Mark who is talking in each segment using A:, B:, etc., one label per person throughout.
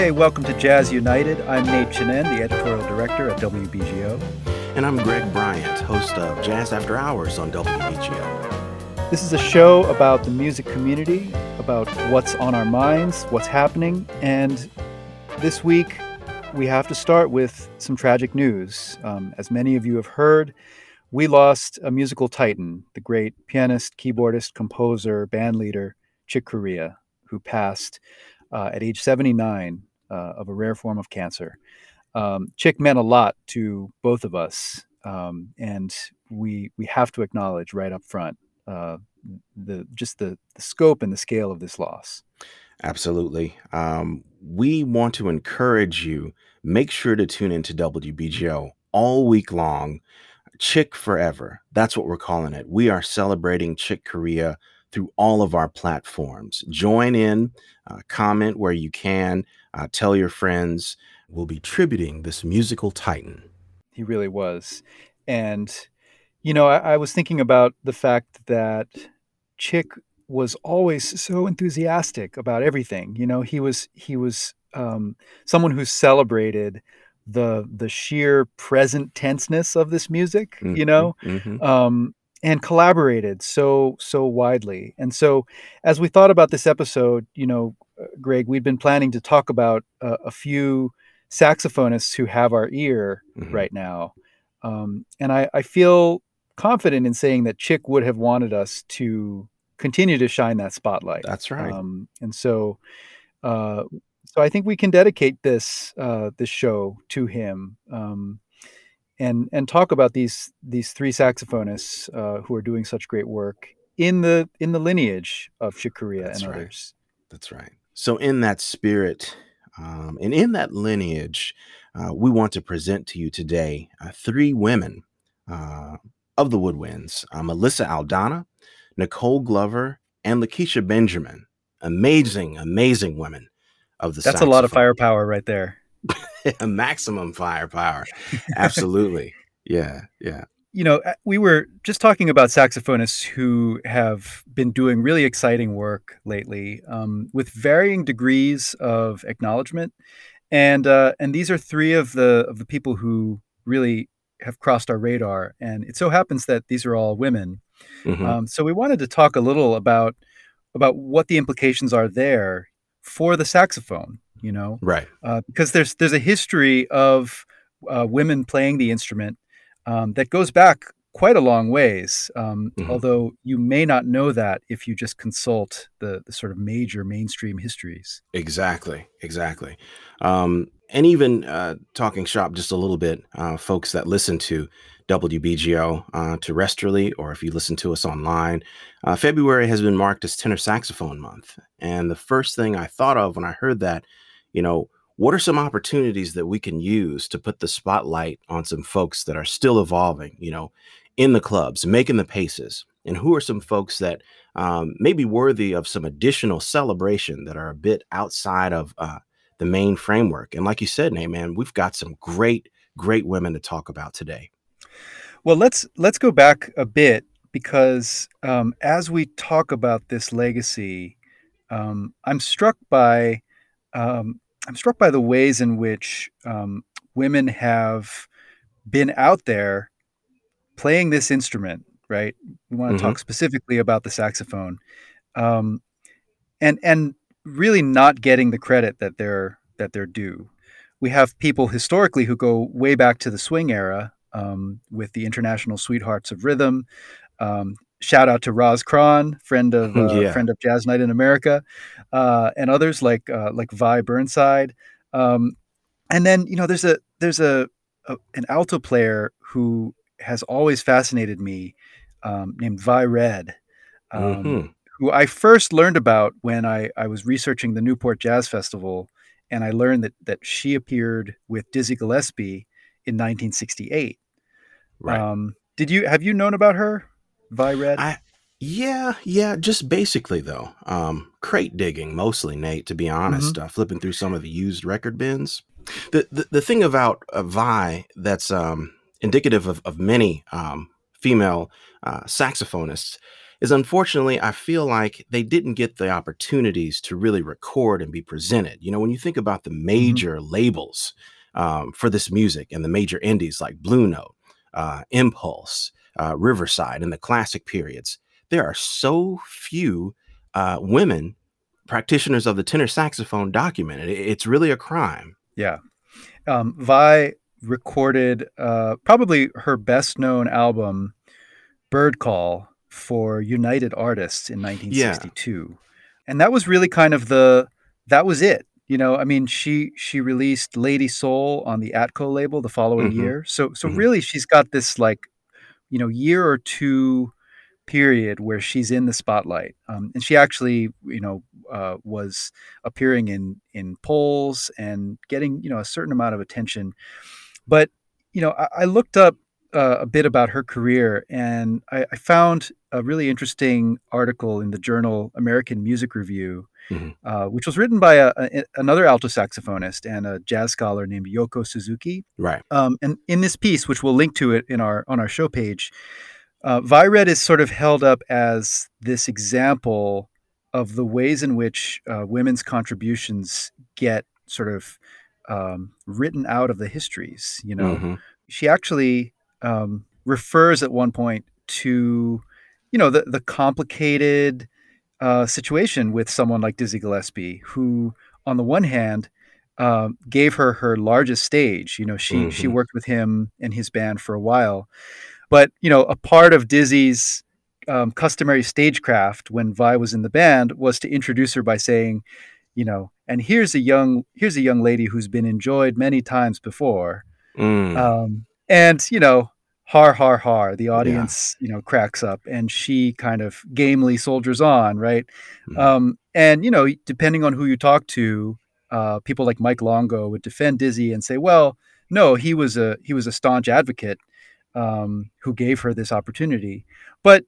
A: Hey, welcome to Jazz United. I'm Nate Chinen, the editorial director at WBGO.
B: And I'm Greg Bryant, host of Jazz After Hours on WBGO.
A: This is a show about the music community, about what's on our minds, what's happening, and this week we have to start with some tragic news. As many of you have heard, we lost a musical titan, the great pianist, keyboardist, composer, bandleader, Chick Corea, who passed at age 79 of a rare form of cancer. Chick meant a lot to both of us, and we have to acknowledge right up front the scope and the scale of this loss.
B: Absolutely. We want to encourage you, make sure to tune into WBGO all week long. Chick Forever. That's what we're calling it. We are celebrating Chick Corea through all of our platforms. Join in, comment where you can, tell your friends. We'll be tributing this musical titan.
A: He really was. And, you know, I was thinking about the fact that Chick was always so enthusiastic about everything. You know, he was someone who celebrated the sheer present tenseness of this music, you know, and collaborated so widely. And so as we thought about this episode, you know, Greg, we'd been planning to talk about a few saxophonists who have our ear right now. And I feel confident in saying that Chick would have wanted us to continue to shine that spotlight.
B: That's right.
A: And so I think we can dedicate this show to him, and talk about these three saxophonists who are doing such great work in the lineage of Chick Corea and others.
B: That's right. So in that spirit, and in that lineage, we want to present to you today three women of the woodwinds: Melissa Aldana, Nicole Glover, and Lakeisha Benjamin. Amazing women of the saxophone.
A: That's a lot of firepower right there.
B: Maximum firepower. Absolutely. Yeah.
A: You know, we were just talking about saxophonists who have been doing really exciting work lately, with varying degrees of acknowledgement. And these are three of the people who really have crossed our radar. And it so happens that these are all women. So we wanted to talk a little about what the implications are there for the saxophone, you know,
B: right?
A: Because there's a history of women playing the instrument that goes back quite a long ways. Although you may not know that if you just consult the sort of major mainstream histories.
B: Exactly. And even talking shop just a little bit, folks that listen to WBGO terrestrially, or if you listen to us online, February has been marked as Tenor Saxophone Month. And the first thing I thought of when I heard that, you know, what are some opportunities that we can use to put the spotlight on some folks that are still evolving, you know, in the clubs, making the paces? And who are some folks that may be worthy of some additional celebration that are a bit outside of the main framework? And like you said, Nate, man, we've got some great women to talk about today.
A: Well, let's go back a bit, because as we talk about this legacy, I'm struck by the ways in which women have been out there playing this instrument. Right? We want to talk specifically about the saxophone, and really not getting the credit that they're due. We have people historically who go way back to the swing era, with the International Sweethearts of Rhythm. Shout out to Roz Cron, friend of Jazz Night in America, and others like Vi Burnside. And then, you know, there's an alto player who has always fascinated me, named Vi Red, who I first learned about when I was researching the Newport Jazz Festival, and I learned that she appeared with Dizzy Gillespie in 1968.
B: Right.
A: Have you known about her, Vi Red?
B: Yeah. Just basically though, crate digging mostly, Nate. To be honest, flipping through some of the used record bins. The thing about Vi that's indicative of many female saxophonists is unfortunately, I feel like they didn't get the opportunities to really record and be presented. You know, when you think about the
A: Mhm.
B: major labels for this music and the major indies like Blue Note, Impulse, Riverside, and the classic periods, there are so few women practitioners of the tenor saxophone documented. It's really a crime.
A: Yeah. Vi recorded probably her best known album, Bird Call, for United Artists in
B: Yeah.
A: 1962. And that was really kind of that was it. You know, I mean, she released Lady Soul on the Atco label the following
B: Hmm.
A: year. So
B: Hmm.
A: really she's got this like, year or two period where she's in the spotlight. And she actually, was appearing in polls and getting, a certain amount of attention. But I looked up a bit about her career, and I found a really interesting article in the journal American Music Review,
B: Hmm.
A: which was written by another alto saxophonist and a jazz scholar named Yoko Suzuki.
B: Right.
A: And in this piece, which we'll link to it in our on our show page, Vired is sort of held up as this example of the ways in which women's contributions get sort of written out of the histories.
B: Hmm.
A: She actually refers at one point to, the complicated situation with someone like Dizzy Gillespie, who, on the one hand, gave her her largest stage. She
B: Hmm.
A: worked with him and his band for a while, but a part of Dizzy's customary stagecraft when Vi was in the band was to introduce her by saying, and here's a young lady who's been enjoyed many times before,
B: Mm.
A: and har har har. The
B: Yeah.
A: audience cracks up, and she kind of gamely soldiers on, right?
B: Mhm.
A: And depending on who you talk to, people like Mike Longo would defend Dizzy and say, well, no, he was a staunch advocate who gave her this opportunity. But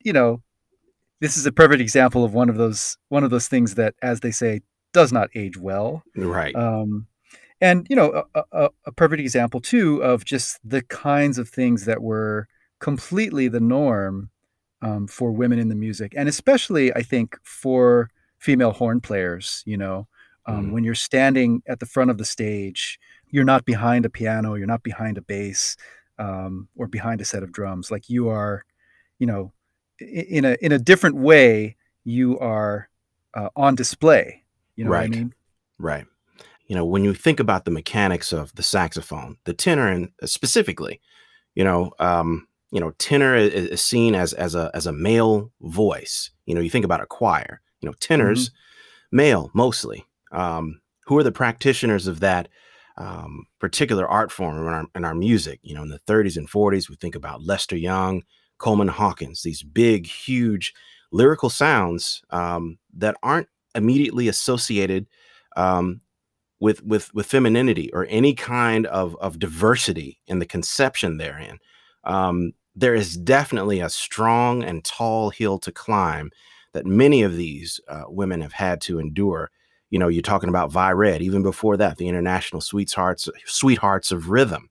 A: this is a perfect example of one of those things that, as they say, does not age well.
B: Right.
A: Um, and a perfect example too of just the kinds of things that were completely the norm for women in the music, and especially I think for female horn players.
B: Mhm.
A: When you're standing at the front of the stage, you're not behind a piano, you're not behind a bass, or behind a set of drums. Like you are, you know, in a different way, you are on display. You know what I
B: Right.
A: mean?
B: Right. You know, when you think about the mechanics of the saxophone, the tenor and specifically, tenor is seen as a male voice. You know, you think about a choir. You know,
A: Hmm.
B: tenors male mostly. Who are the practitioners of that particular art form in our music? You know, in the 30s and 40s, we think about Lester Young, Coleman Hawkins, these big, huge lyrical sounds that aren't immediately associated um, with femininity or any kind of diversity in the conception therein. There is definitely a strong and tall hill to climb that many of these women have had to endure. You know, you're talking about Vi Red, even before that, the International Sweethearts of Rhythm.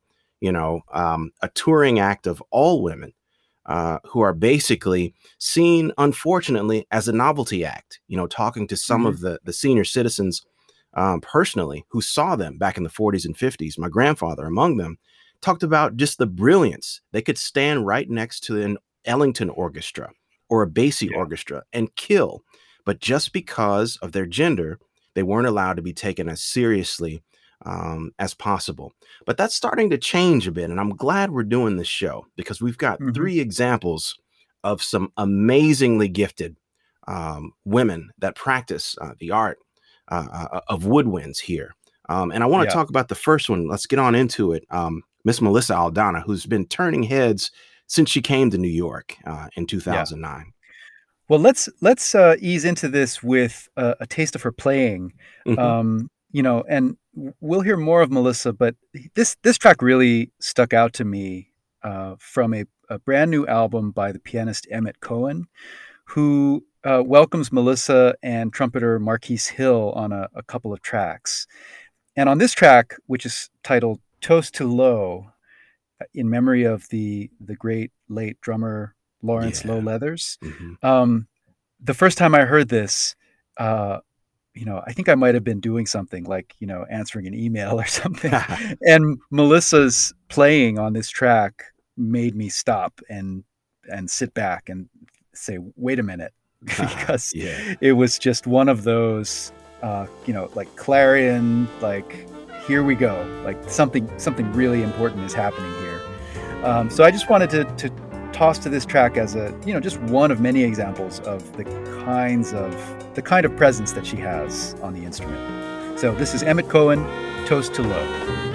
B: A touring act of all women who are basically seen, unfortunately, as a novelty act. You know, talking to some
A: Hmm.
B: of the senior citizens personally who saw them back in the 40s and 50s, my grandfather among them, talked about just the brilliance. They could stand right next to an Ellington orchestra or a Basie
A: Yeah.
B: orchestra and kill. But just because of their gender, they weren't allowed to be taken as seriously as possible. But that's starting to change a bit. And I'm glad we're doing this show because we've got
A: Hmm.
B: three examples of some amazingly gifted women that practice the art of woodwinds here. And I want to
A: Yeah.
B: talk about the first one. Let's get on into it. Miss Melissa Aldana, who's been turning heads since she came to New York in
A: Yeah.
B: 2009.
A: Well, let's ease into this with a taste of her playing.
B: Hmm.
A: And we'll hear more of Melissa, but this track really stuck out to me from a brand new album by the pianist Emmett Cohen, who welcomes Melissa and trumpeter Marquise Hill on a couple of tracks. And on this track, which is titled "Toast to Low," in memory of the great late drummer Lawrence Low
B: Yeah.
A: Leathers.
B: Hmm.
A: the first time I heard this, uh, I think I might have been doing something like, answering an email or something. And Melissa's playing on this track made me stop and sit back and say, wait a minute, because
B: Yeah.
A: it was just one of those, like clarion, like, here we go, like something really important is happening here. So I just wanted to toss to this track as just one of many examples of the kind of presence that she has on the instrument. So this is Emmett Cohen, Toast to Low.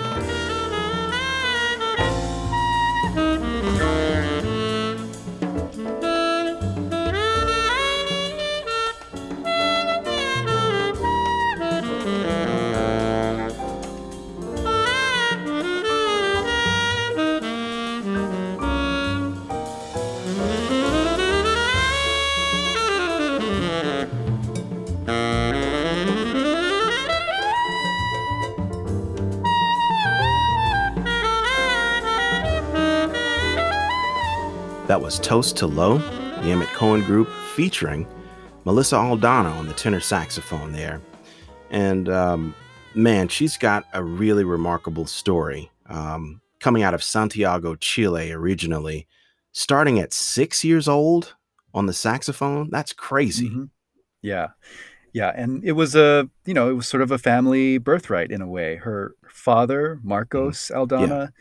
B: That was Toast to Low, the Emmett Cohen Group, featuring Melissa Aldana on the tenor saxophone there. And man, she's got a really remarkable story. Coming out of Santiago, Chile, originally, starting at 6 years old on the saxophone. That's crazy.
A: Mm-hmm. Yeah. Yeah. And it was it was sort of a family birthright in a way. Her father, Marcos
B: Yeah,
A: Aldana,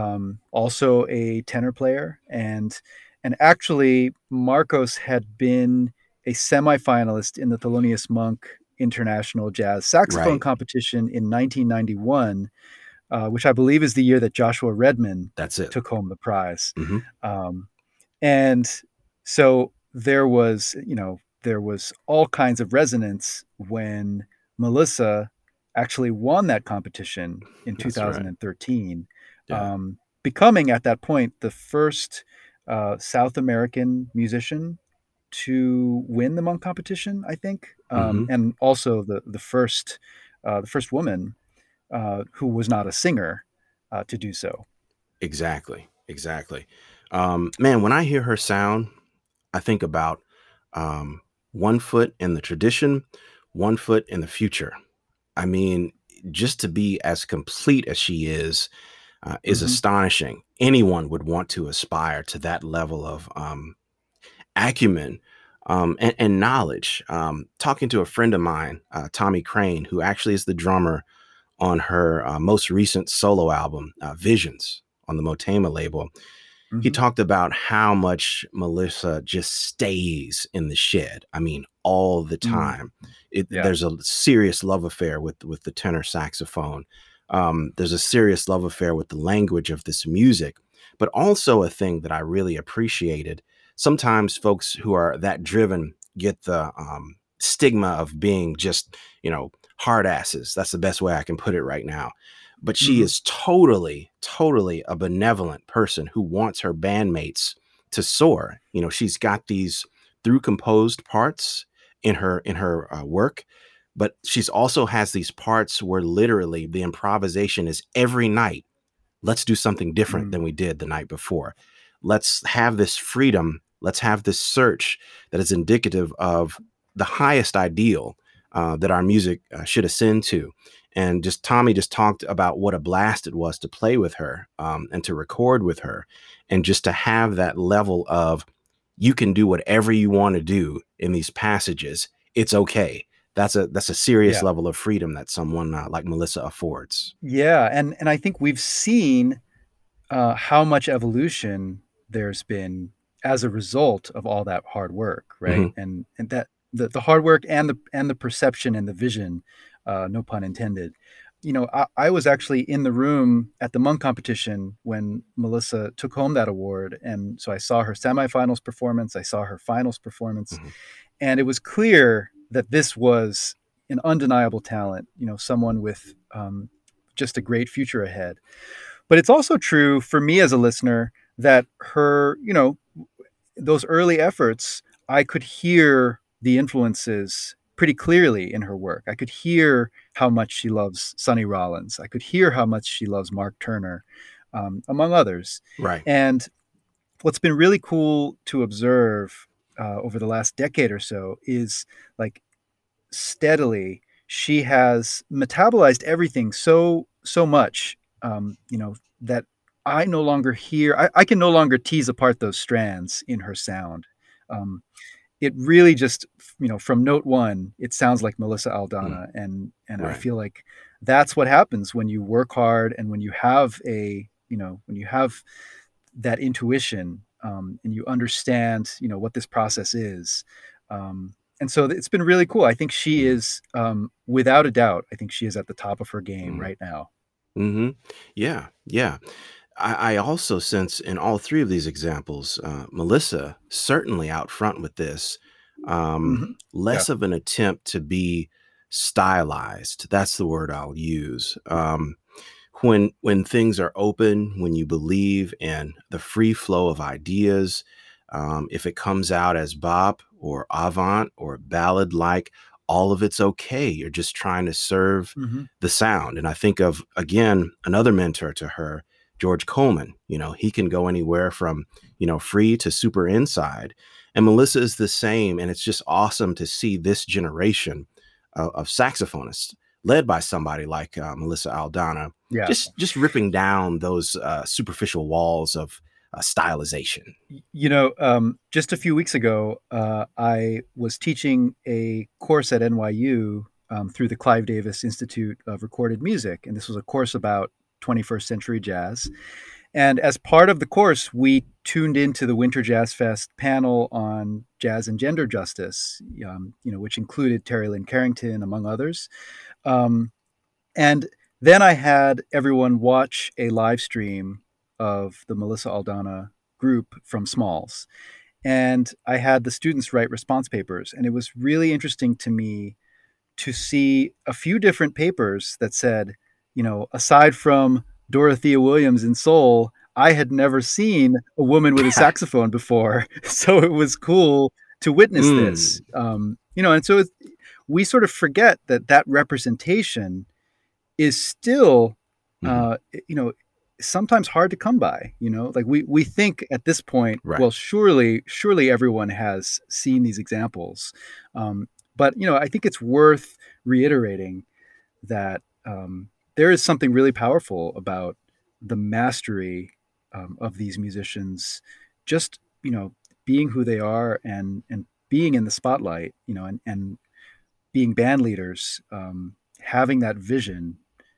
A: also a tenor player. And actually, Marcos had been a semifinalist in the Thelonious Monk International Jazz Saxophone
B: right.
A: Competition in 1991, which I believe is the year that Joshua Redman
B: That's it.
A: took home the prize.
B: Hmm.
A: Um, and so there was all kinds of resonance when Melissa actually won that competition in
B: That's right.
A: 2013,
B: Yeah.
A: becoming at that point the first South American musician to win the Monk competition, I think,
B: Hmm.
A: and also the first woman who was not a singer to do so.
B: Exactly. Exactly. Man, when I hear her sound, I think about um, one foot in the tradition, one foot in the future. I mean, just to be as complete as she is
A: Hmm.
B: astonishing. Anyone would want to aspire to that level of acumen and knowledge. Talking to a friend of mine, Tommy Crane, who actually is the drummer on her most recent solo album, Visions, on the Motema label. He
A: Hmm.
B: talked about how much Melissa just stays in the shed. I mean, all the
A: Mm.
B: time.
A: Yeah.
B: There's a serious love affair with the tenor saxophone. There's a serious love affair with the language of this music, but also a thing that I really appreciated. Sometimes folks who are that driven get the stigma of being just, hard asses. That's the best way I can put it right now. But she
A: Hmm.
B: is totally, totally a benevolent person who wants her bandmates to soar. She's got these through composed parts in her work, but she's also has these parts where literally the improvisation is every night. Let's do something different
A: Mm.
B: than we did the night before. Let's have this freedom. Let's have this search that is indicative of the highest ideal that our music should ascend to. And just Tommy just talked about what a blast it was to play with her and to record with her, and just to have that level of you can do whatever you want to do in these passages. It's okay. That's a serious
A: Yeah.
B: level of freedom that someone like Melissa affords.
A: Yeah. And I think we've seen how much evolution there's been as a result of all that hard work, right?
B: Hmm.
A: And that the hard work and the perception and the vision, no pun intended. I was actually in the room at the Monk competition when Melissa took home that award, and so I saw her semifinals performance, I saw her finals performance,
B: Hmm.
A: and it was clear that this was an undeniable talent. Someone with just a great future ahead. But it's also true for me as a listener that those early efforts, I could hear the influences pretty clearly in her work. I could hear how much she loves Sonny Rollins. I could hear how much she loves Mark Turner, among others.
B: Right.
A: And what's been really cool to observe over the last decade or so is like steadily she has metabolized everything so much, that I no longer hear. I can no longer tease apart those strands in her sound. Um, it really just, from note one, it sounds like Melissa
B: Mm,
A: Aldana, and I
B: right.
A: feel like that's what happens when you work hard and when you have when you have that intuition, and you understand, what this process is. And so it's been really cool. I think she
B: Mm,
A: is, without a doubt, I think she is at the top of her game
B: mm,
A: right now.
B: hmm. Yeah, yeah. I also sense in all three of these examples, Melissa certainly out front with this.
A: Hmm. Yeah.
B: Less of an attempt to be stylized. That's the word I'll use. When things are open, when you believe in the free flow of ideas, if it comes out as bop or avant or ballad like, all of it's okay. You're just trying to serve
A: Hmm.
B: the sound. And I think of, again, another mentor to her, George Coleman. He can go anywhere from, free to super inside. And Melissa is the same. And it's just awesome to see this generation of saxophonists led by somebody like Melissa Aldana,
A: Yeah.
B: just ripping down those superficial walls of stylization.
A: Just a few weeks ago, I was teaching a course at NYU, through the Clive Davis Institute of Recorded Music. And this was a course about 21st century jazz. And as part of the course, we tuned into the Winter Jazz Fest panel on jazz and gender justice, which included Terry Lynn Carrington, among others. Um, and then I had everyone watch a live stream of the Melissa Aldana group from Smalls. And I had the students write response papers. And it was really interesting to me to see a few different papers that said, aside from Dorothea Williams in Soul, I had never seen a woman with a saxophone before. So it was cool to witness this.
B: Mm.
A: And so we sort of forget that representation is still,
B: Hmm.
A: uh, you know, sometimes hard to come by. Like we think at this point,
B: Right.
A: well, surely everyone has seen these examples, but I think it's worth reiterating that, there is something really powerful about the mastery, of these musicians, just being who they are, and being in the spotlight, and being band leaders, having that vision,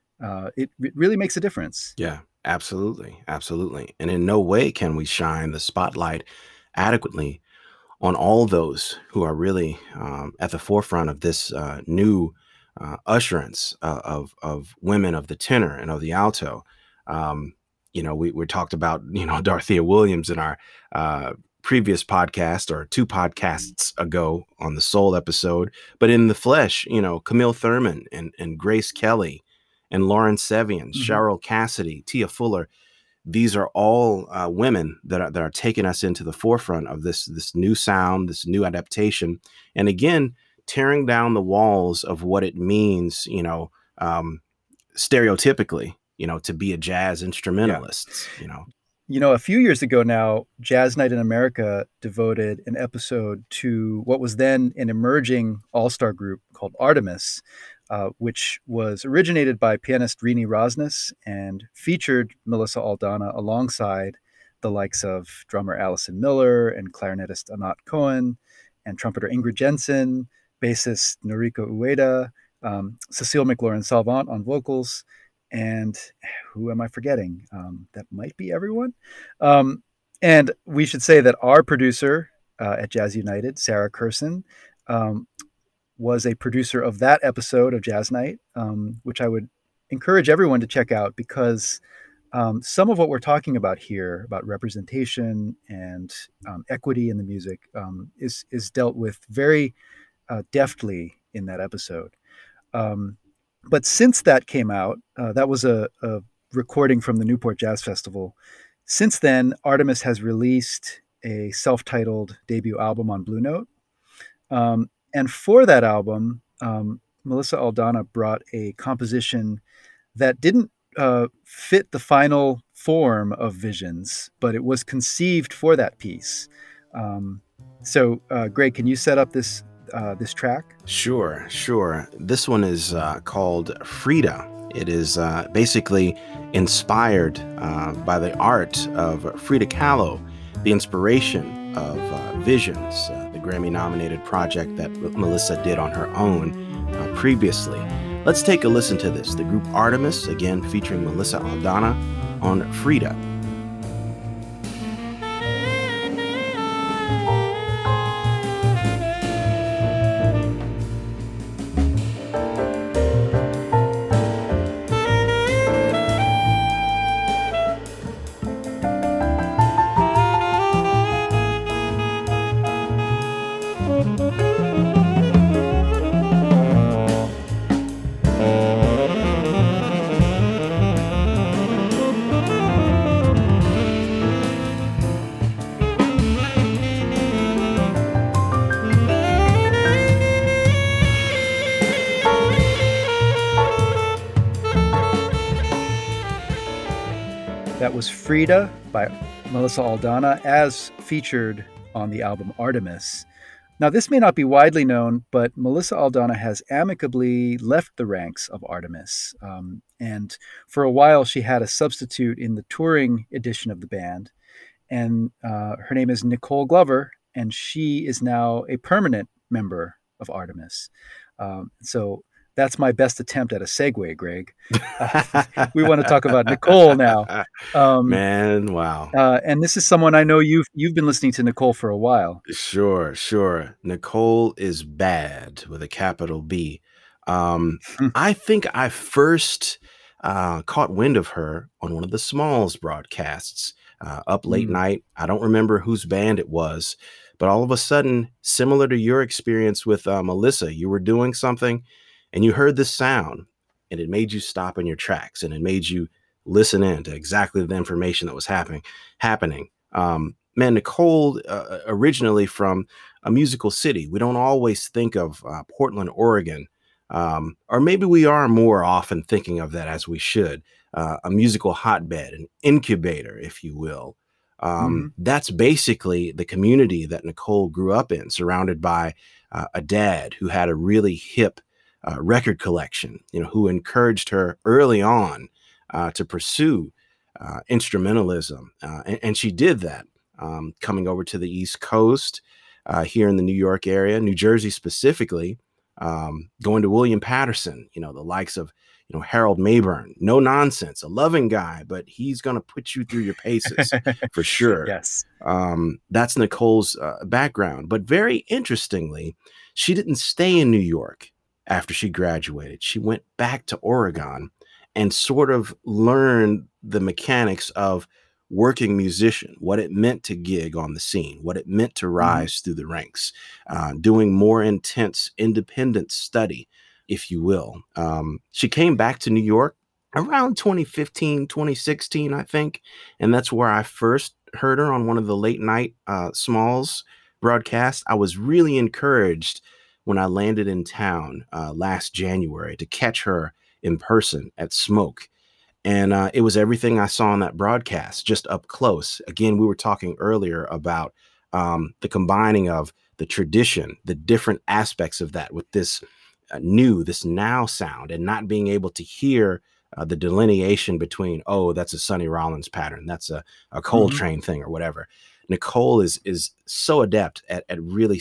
A: it really makes a difference.
B: Yeah, absolutely. Absolutely. And in no way can we shine the spotlight adequately on all those who are really at the forefront of this new usherance of women of the tenor and of the alto. Um, we talked about Dorothea Williams in our uh, previous podcast or two podcasts ago on the soul episode, but in the flesh, Camille Thurman and Grace Kelly and Lauren Sevian,
A: Hmm.
B: Cheryl Cassidy, Tia Fuller. These are all women that are taking us into the forefront of this new sound, this new adaptation, and again, tearing down the walls of what it means, stereotypically, to be a jazz
A: Yeah.
B: instrumentalist.
A: A few years ago now, Jazz Night in America devoted an episode to what was then an emerging all star group called Artemis, which was originated by pianist Rini Rosnes and featured Melissa Aldana alongside the likes of drummer Allison Miller and clarinetist Anat Cohen and trumpeter Ingrid Jensen, bassist Noriko Ueda, Cecile McLaurin Salvant on vocals, and who am I forgetting? That might be everyone. Um, and we should say that our producer, at Jazz United, Sarah Curson, um, was a producer of that episode of Jazz Night, which I would encourage everyone to check out, because some of what we're talking about here, about representation and, equity in the music, is dealt with very, deftly in that episode. Um, but since that came out, that was a recording from the Newport Jazz Festival. Since then, Artemis has released a self-titled debut album on Blue Note. And for that album, Melissa Aldana brought a composition that didn't, fit the final form of Visions, but it was conceived for that piece. Um, so, Greg, can you set up this track?
B: Sure, sure. This one is called Frida. It is basically inspired by the art of Frida Kahlo, the inspiration of Visions, the Grammy nominated project that Melissa did on her own previously. Let's take a listen to this. The group Artemis, again featuring Melissa Aldana on Frida.
A: That was Frida by Melissa Aldana, as featured on the album Artemis. Now, this may not be widely known, but Melissa Aldana has amicably left the ranks of Artemis. And for a while, she had a substitute in the touring edition of the band. And her name is Nicole Glover, and she is now a permanent member of Artemis. So that's my best attempt at a segue, Greg. We want to talk about Nicole now.
B: Man, wow.
A: And this is someone I know you've been listening to Nicole for a while.
B: Sure, sure. Nicole is bad with a capital B. I think I first caught wind of her on one of the Smalls broadcasts, up late
A: Mm.
B: night. I don't remember whose band it was, but all of a sudden, similar to your experience with Melissa, you were doing something and you heard this sound and it made you stop in your tracks and it made you listen in to exactly the information that was happening. Man, Nicole, originally from a musical city. We don't always think of Portland, Oregon, or maybe we are more often thinking of that as we should. A musical hotbed, an incubator, if you will.
A: Hmm.
B: That's basically the community that Nicole grew up in, surrounded by a dad who had a really hip record collection, who encouraged her early on to pursue instrumentalism. And she did that, coming over to the East Coast, here in the New York area, New Jersey specifically, going to William Patterson, the likes of, Harold Mayburn. No nonsense, a loving guy, but he's going to put you through your paces for sure.
A: Yes.
B: That's Nicole's background. But very interestingly, she didn't stay in New York after she graduated. She went back to Oregon and sort of learned the mechanics of working musician, what it meant to gig on the scene, what it meant to
A: Hmm.
B: rise through the ranks, doing more intense independent study, if you will. She came back to New York around 2015, 2016, I think. And that's where I first heard her on one of the late night Smalls broadcasts. I was really encouraged when I landed in town last January to catch her in person at Smoke. And it was everything I saw on that broadcast, just up close. Again, we were talking earlier about the combining of the tradition, the different aspects of that with this this now sound, and not being able to hear the delineation between, oh, that's a Sonny Rollins pattern, that's a
A: Hmm.
B: Coltrane thing, or whatever. Nicole is so adept at really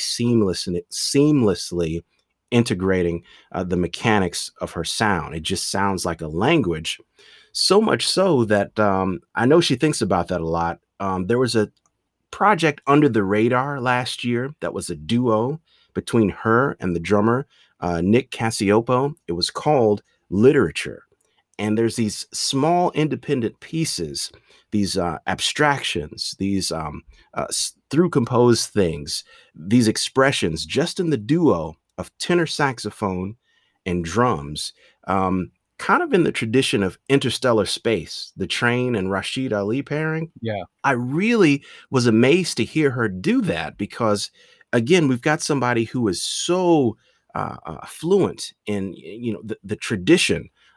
B: seamlessly integrating the mechanics of her sound. It just sounds like a language, so much so that I know she thinks about that a lot. There was a project under the radar last year that was a duo between her and the drummer, Nick Cassioppo. It was called Literature. And there's these small independent pieces, these abstractions, these through composed things, these expressions just in the duo of tenor saxophone and drums. Kind of in the tradition of Interstellar Space, the Train and Rashid Ali pairing.
A: Yeah.
B: I really was amazed to hear her do that because, again, we've got somebody who is so fluent in the tradition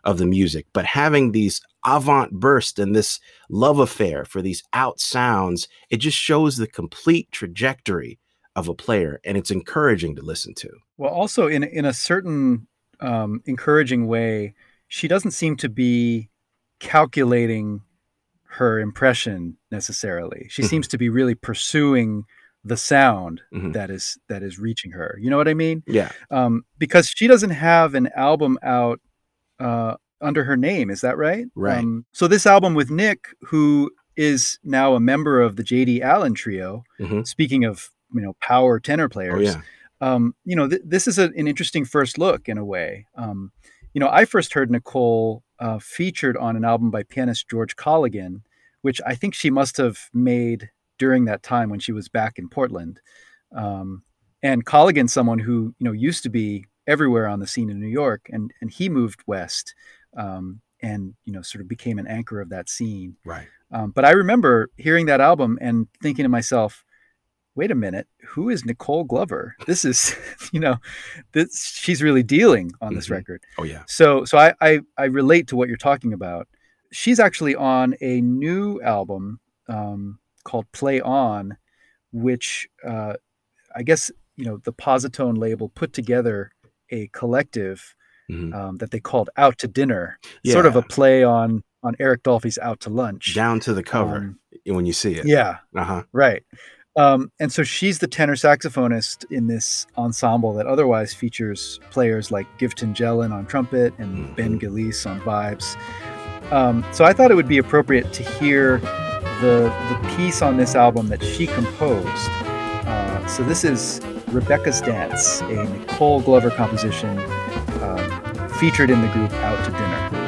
B: of the music, but having these avant bursts and this love affair for these out sounds, it just shows the complete trajectory of a player, and it's encouraging to listen to.
A: Well, also in a certain encouraging way, she doesn't seem to be calculating her impression necessarily. She
B: Mhm,
A: seems to be really pursuing the sound
B: mhm.
A: that is reaching her. You know what I mean?
B: Yeah,
A: Because she doesn't have an album out under her name. Is that right?
B: right.
A: So this album with Nick, who is now a member of the J.D. Allen Trio.
B: Mhm.
A: Speaking of power tenor
B: Oh,
A: players,
B: yeah.
A: this is an interesting first look in a way. I first heard Nicole featured on an album by pianist George Colligan, which I think she must have made during that time when she was back in Portland. Um, and Colligan's someone who used to be everywhere on the scene in New York, and he moved west, and sort of became an anchor of that scene.
B: Right.
A: But I remember hearing that album and thinking to myself, wait a minute, who is Nicole Glover? This is, she's really dealing on this
B: Mhm.
A: record.
B: Oh, yeah.
A: So I relate to what you're talking about. She's actually on a new album called Play On, which I guess the Positone label put together a collective
B: Mhm.
A: that they called Out to Dinner, sort of a
B: Yeah,
A: play on Eric Dolphy's Out to Lunch.
B: down to the cover
A: Um,
B: when you see it.
A: yeah,
B: Uh-huh.
A: right. And so she's the tenor saxophonist in this ensemble that otherwise features players like Gifton Jellin on trumpet and Ben
B: Mhm.
A: Gillies on vibes. So I thought it would be appropriate to hear the piece on this album that she composed. So this is Rebecca's Dance, a Nicole Glover composition featured in the group Out to Dinner.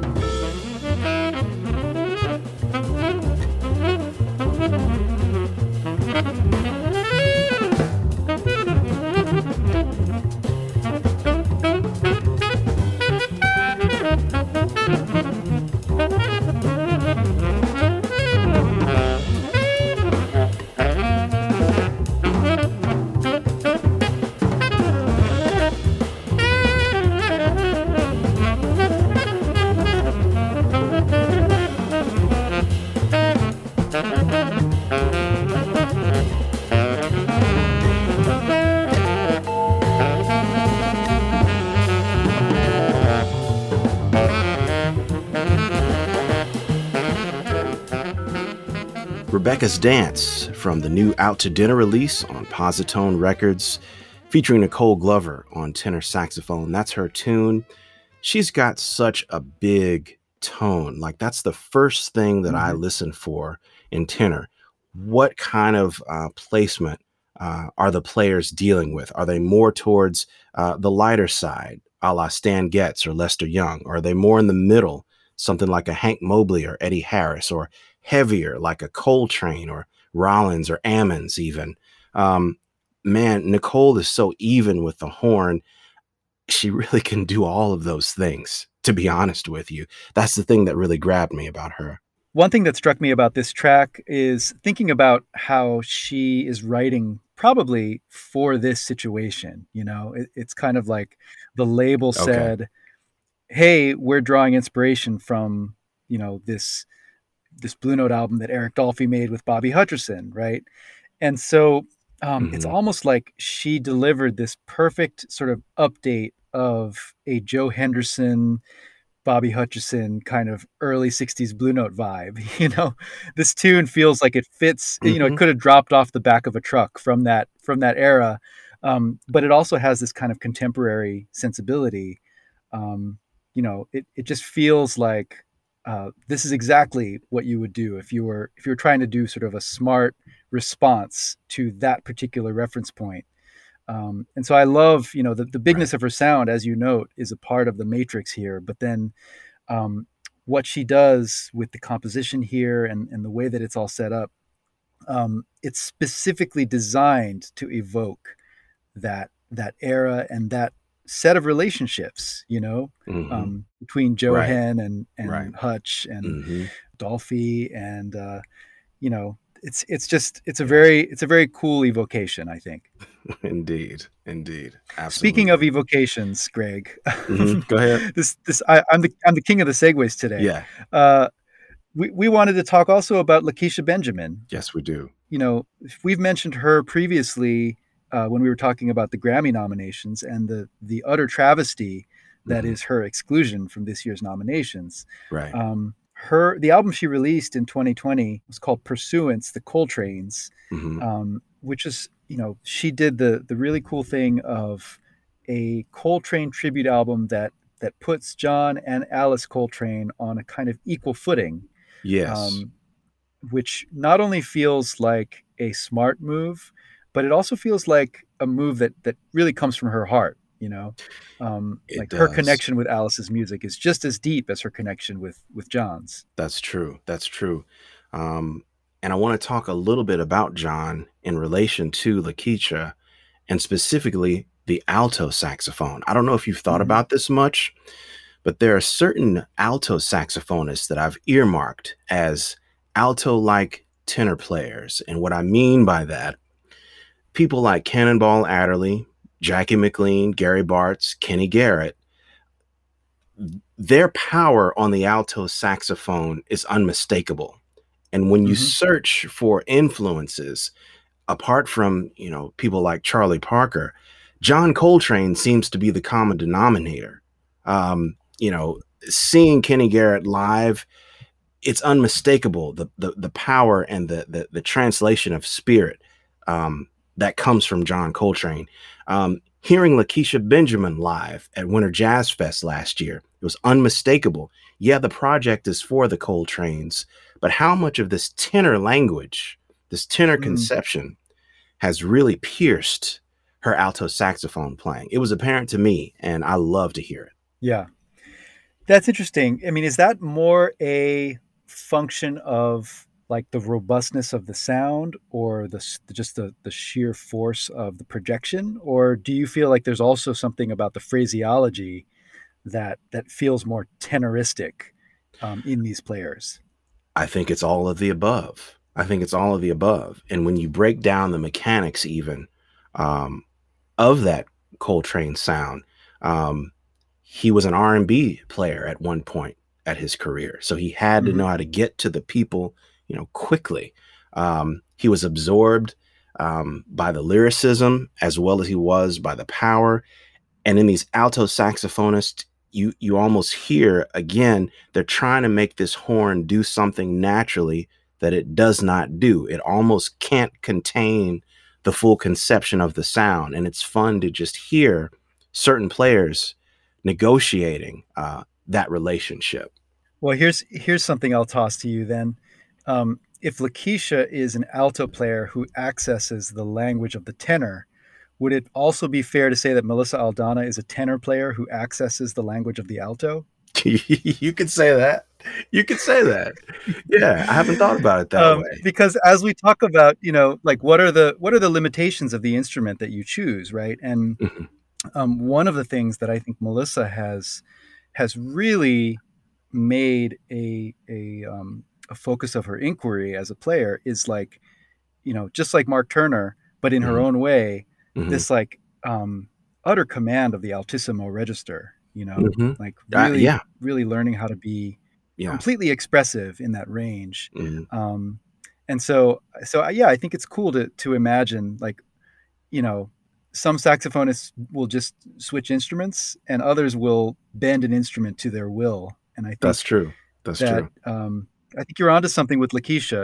B: Rebecca's Dance from the new Out to Dinner release on Positone Records, featuring Nicole Glover on tenor saxophone. That's her tune. She's got such a big tone. Like, that's the first thing that I
A: Mhm.
B: listen for in tenor. What kind of placement are the players dealing with? Are they more towards the lighter side, a la Stan Getz or Lester Young? Or are they more in the middle, something like a Hank Mobley or Eddie Harris? Or heavier, like a Coltrane or Rollins or Ammons, even? Um, Man, Nicole is so even with the horn. She really can do all of those things, to be honest with you. That's the thing that really grabbed me about her.
A: One thing that struck me about this track is thinking about how she is writing probably for this situation. It's kind of like the label
B: Okay.
A: said, "Hey, we're drawing inspiration from this Blue Note album that Eric Dolphy made with Bobby Hutcherson, right?" And so it's
B: Hmm.
A: almost like she delivered this perfect sort of update of a Joe Henderson, Bobby Hutcherson kind of early 60s Blue Note vibe. This tune feels like it fits, it
B: Hmm.
A: could have dropped off the back of a truck from that era. But it also has this kind of contemporary sensibility. It just feels like this is exactly what you would do if you were trying to do sort of a smart response to that particular reference point. And so I love, the
B: Right.
A: bigness of her sound, as you note, is a part of the matrix here. But then um, what she does with the composition here and the way that it's all set up, it's specifically designed to evoke that era and that set of relationships,
B: Hmm.
A: between Joe
B: Right.
A: Hen and
B: Right.
A: Hutch and
B: Hmm.
A: Dolphy and you know it's a very cool evocation, I think.
B: Indeed, indeed,
A: Speaking of
B: absolutely.
A: evocations, Greg,
B: Go ahead.
A: I'm the king of the segues today.
B: Yeah.
A: Uh, we wanted to talk also about Lakeisha Benjamin.
B: Yes, we do.
A: We've mentioned her previously when we were talking about the Grammy nominations and the utter travesty that
B: Hmm.
A: is her exclusion from this year's nominations.
B: Right.
A: The album she released in 2020 was called Pursuance, the Coltrane's,
B: Hmm.
A: which is, she did the really cool thing of a Coltrane tribute album that puts John and Alice Coltrane on a kind of equal footing,
B: Yes,
A: um, which not only feels like a smart move, but it also feels like a move that really comes from her heart.
B: it
A: Like her
B: does.
A: connection with Alice's music is just as deep as her connection with John's.
B: That's true. That's true. Um, and I want to talk a little bit about John in relation to Lakeisha and specifically the alto saxophone. I don't know if you've thought
A: Hmm.
B: about this much, but there are certain alto saxophonists that I've earmarked as alto like tenor players. And what I mean by that, people like Cannonball Adderley, Jackie McLean, Gary Bartz, Kenny Garrett, their power on the alto saxophone is unmistakable. And when you
A: Hmm.
B: search for influences, apart from, people like Charlie Parker, John Coltrane seems to be the common denominator. Seeing Kenny Garrett live, it's unmistakable the power and the translation of spirit that comes from John Coltrane. Hearing Lakeisha Benjamin live at Winter Jazz Fest last year, it was unmistakable. Yeah, the project is for the Coltranes, but how much of this tenor language, this tenor
A: Mm,
B: conception, has really pierced her alto saxophone playing? It was apparent to me, and I love to hear it.
A: yeah, that's interesting. I mean, is that more a function of like the robustness of the sound, or just the sheer force of the projection, or do you feel like there's also something about the phraseology that feels more tenoristic in these players?
B: I think it's all of the above. I think it's all of the above. And when you break down the mechanics, even um, of that Coltrane sound, um, he was an R&B player at one point at his career, so he had to
A: Hmm.
B: know how to get to the people, quickly. He was absorbed by the lyricism as well as he was by the power. And in these alto saxophonists, you almost hear again, they're trying to make this horn do something naturally that it does not do. It almost can't contain the full conception of the sound. And it's fun to just hear certain players negotiating that relationship.
A: Well, here's something I'll toss to you then. If Lakeisha is an alto player who accesses the language of the tenor, would it also be fair to say that Melissa Aldana is a tenor player who accesses the language of the alto?
B: You could say that. You could say that. Yeah, I haven't thought about it that way.
A: Because as we talk about, like what are the limitations of the instrument that you choose, right? And
B: Mhm.
A: one of the things that I think Melissa has really made a focus of her inquiry as a player is like, just like Mark Turner, but in her
B: Mhm.
A: own way,
B: Mhm.
A: this like utter command of the altissimo register,
B: Mhm.
A: like really,
B: Yeah,
A: really learning how to be
B: yeah.
A: completely expressive in that range.
B: Mhm.
A: Um, and so yeah, I think it's cool to imagine like, you know, some saxophonists will just switch instruments and others will bend an instrument to their will. And
B: That's true. That's
A: that
B: true.
A: I think you're onto something with Lakeisha.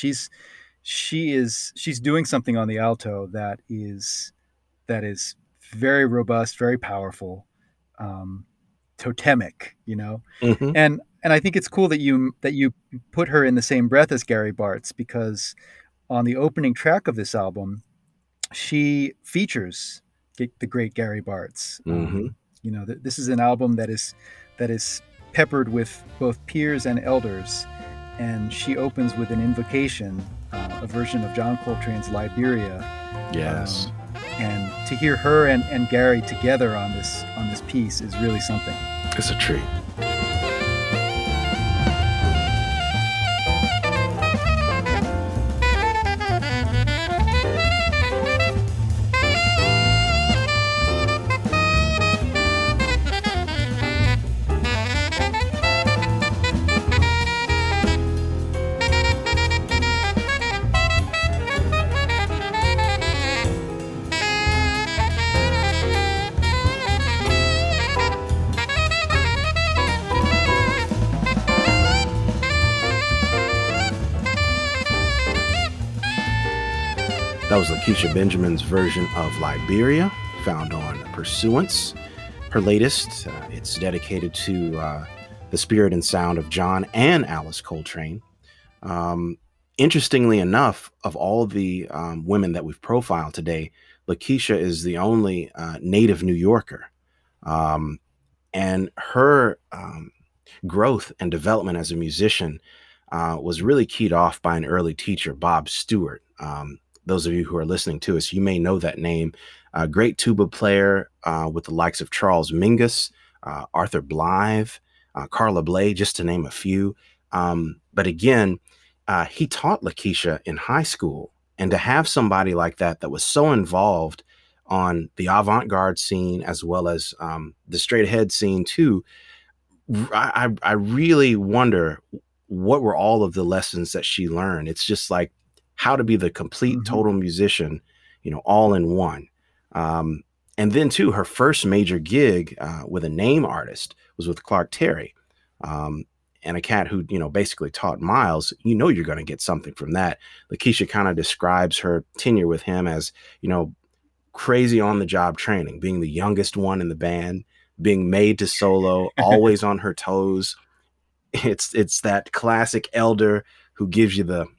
A: She's doing something on the alto that is very robust, very powerful, um, totemic.
B: Mhm.
A: And I think it's cool that you put her in the same breath as Gary Bartz, because on the opening track of this album, she features the great Gary Bartz.
B: Mhm.
A: This is an album that is peppered with both peers and elders, and she opens with an invocation, a version of John Coltrane's Liberia,
B: Yes.
A: um, and to hear her and Gary together on this piece is really something.
B: It's a treat. That was Lakeisha Benjamin's version of Liberia, found on Pursuance. Her latest, it's dedicated to the spirit and sound of John and Alice Coltrane. Um, Interestingly enough, of all the women that we've profiled today, Lakeisha is the only native New Yorker. Um, and her growth and development as a musician was really keyed off by an early teacher, Bob Stewart. Those of you who are listening to us, you may know that name. A great tuba player with the likes of Charles Mingus, Arthur Blythe, Carla Bley, just to name a few. But again, he taught Lakeisha in high school. And to have somebody like that that was so involved on the avant-garde scene as well as the straight ahead scene too, I really wonder what were all of the lessons that she learned. It's just like how to be the complete total musician, all in one. And then too, her first major gig with a name artist was with Clark Terry. And a cat who, basically taught Miles, you're going to get something from that. Lakeisha kind of describes her tenure with him as, crazy on the job training, being the youngest one in the band, being made to solo, always on her toes. It's that classic elder who gives you the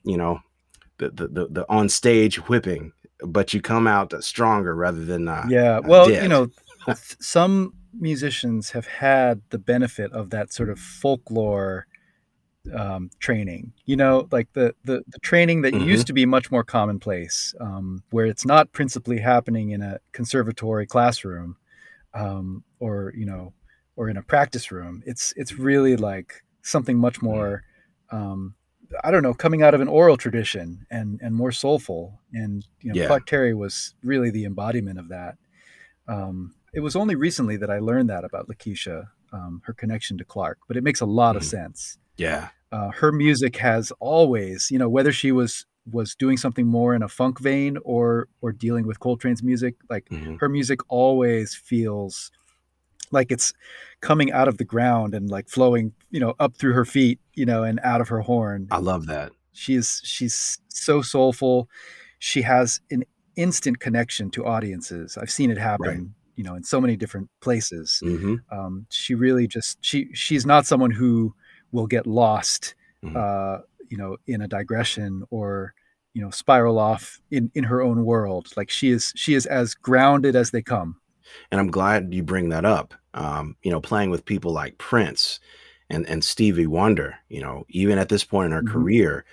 B: the on stage whipping, but you come out stronger rather than
A: Yeah. Well,
B: dead.
A: some musicians have had the benefit of that sort of folklore training, like the training that used to be much more commonplace, where it's not principally happening in a conservatory classroom, or or in a practice room. It's really like something much more, I don't know, coming out of an oral tradition and more soulful. And
B: Yeah.
A: Clark Terry was really the embodiment of that. It was only recently that I learned that about Lakeisha, her connection to Clark, but it makes a lot of sense.
B: Yeah.
A: Her music has always, whether she was doing something more in a funk vein or dealing with Coltrane's music, like her music always feels like it's coming out of the ground and like flowing, up through her feet, and out of her horn.
B: I love that.
A: She's so soulful. She has an instant connection to audiences. I've seen it
B: Right.
A: happen, in so many different places.
B: hmm
A: She really just she's not someone who will get lost,
B: hmm
A: in a digression or spiral off in her own world. Like she is as grounded as they come.
B: And I'm glad you bring that up. Playing with people like Prince and Stevie Wonder, even at this point in her
A: Mhm.
B: career,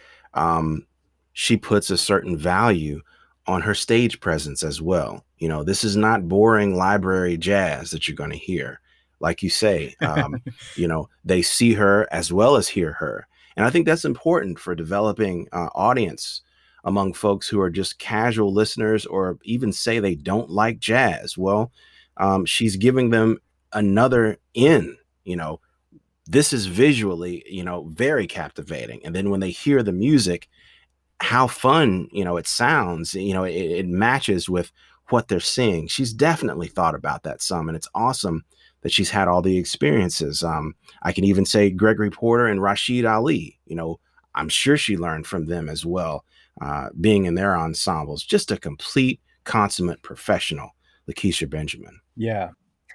B: she puts a certain value on her stage presence as well. This is not boring library jazz that you're going to hear. Like you say, they see her as well as hear her. And I think that's important for developing audience among folks who are just casual listeners or even say they don't like jazz. Well, she's giving them another in, this is visually, very captivating. And then when they hear the music, how fun, it sounds, it matches with what they're seeing. She's definitely thought about that some, and it's awesome that she's had all the experiences. I can even say Gregory Porter and Rashid Ali, I'm sure she learned from them as well, being in their ensembles. Just a complete, consummate professional, Lakeisha Benjamin.
A: Yeah.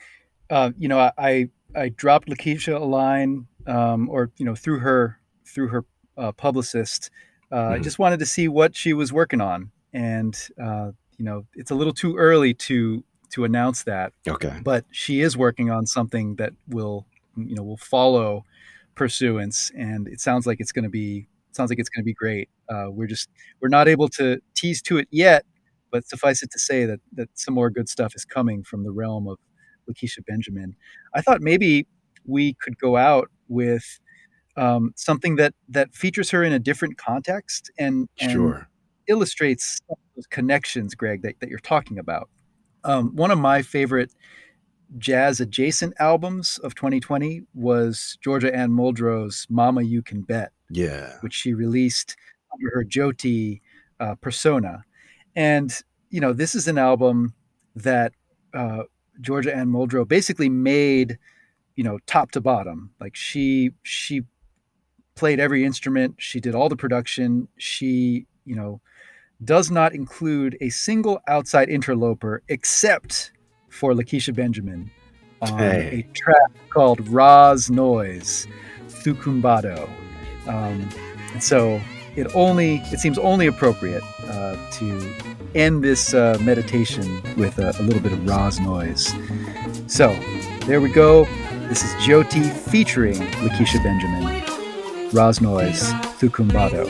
A: I dropped Lakeisha a line, or through her publicist. I
B: Mhm.
A: just wanted to see what she was working on, and it's a little too early to announce that,
B: Okay.
A: but she is working on something that will follow Pursuance, and it sounds like it's going to be great. We're not able to tease to it yet, but suffice it to say that some more good stuff is coming from the realm of Lakeisha Benjamin. I thought maybe we could go out with something that features her in a different context and
B: Sure.
A: illustrates some of those connections, Greg, that you're talking about. One of my favorite jazz adjacent albums of 2020 was Georgia Ann Muldrow's "Mama You Can Bet,"
B: Yeah.
A: which she released under her Jyoti persona. And this is an album that uh, Georgia Ann Muldrow basically made, top to bottom. Like she played every instrument, she did all the production, she does not include a single outside interloper except for Lakeisha Benjamin on a
B: Hey,
A: track called Ra's Noise, Thukumbado. And so it seems only appropriate to end this meditation with a little bit of Ra's Noise. So there we go. This is Jyoti featuring Lakeisha Benjamin. Ra's Noise, Thukumbado.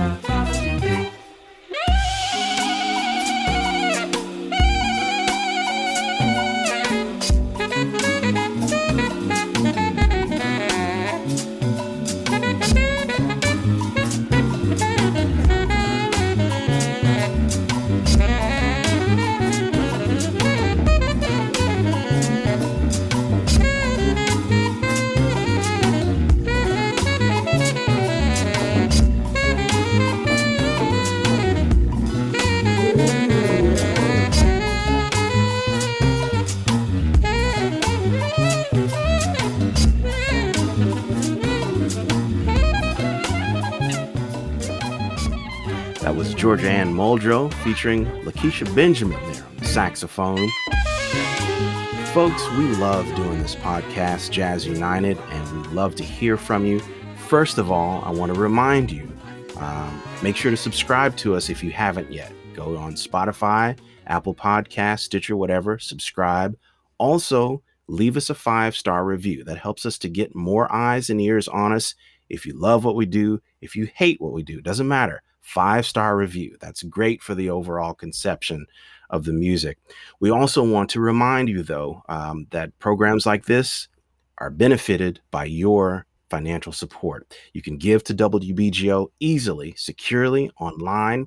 B: that was Georgia Ann Muldrow featuring Lakeisha Benjamin there on the saxophone. Folks, we love doing this podcast, Jazz United, and we'd love to hear from you. First of all, I want to remind you, make sure to subscribe to us if you haven't yet. Go on Spotify, Apple Podcasts, Stitcher, whatever, subscribe. Also, leave us a 5-star review. That helps us to get more eyes and ears on us. If you love what we do, if you hate what we do, doesn't matter. 5-star review. That's great for the overall conception of the music. We also want to remind you, though, that programs like this are benefited by your financial support. You can give to WBGO easily, securely online,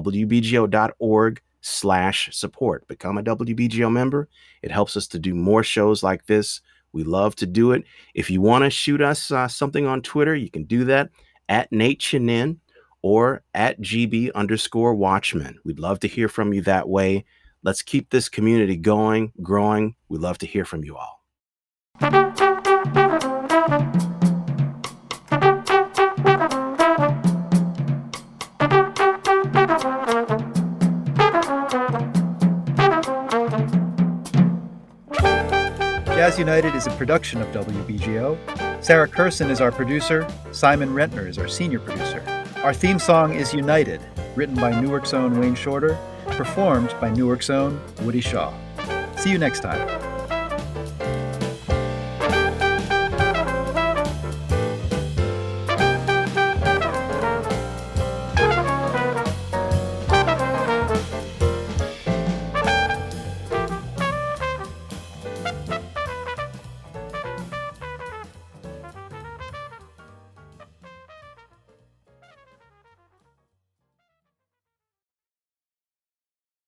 B: wbgo.org/support. Become a WBGO member. It helps us to do more shows like this. We love to do it. If you want to shoot us something on Twitter, you can do that at Nate Chinin or at GB_Watchman. We'd love to hear from you that way. Let's keep this community going, growing. We'd love to hear from you all.
A: Jazz United is a production of WBGO. Sarah Curson is our producer. Simon Rentner is our senior producer. Our theme song is United, written by Newark's own Wayne Shorter, performed by Newark's own Woody Shaw. See you next time.